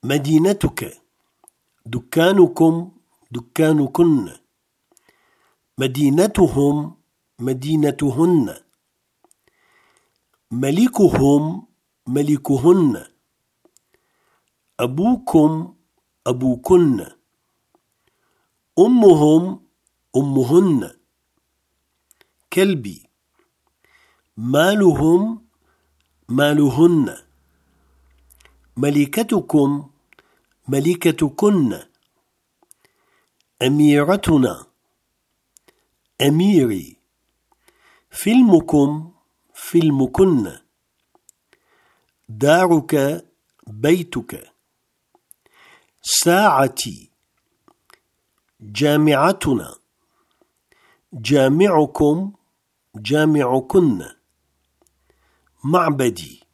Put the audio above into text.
مدينتك، دكانكم، دكانكن. مدينتهم، مدينتهن. ملكهم، ملكهن. أبوكم، أبوكن. أمهم، أمهن. كلبي. مالهم، مالهن. ملكتكم، ملكتكن. أميرتنا، أميري. فيلمكم، فيلمكن. دارك، بيتك. ساعتي. جامعتنا. جامعكم، جامعكن. معبدي.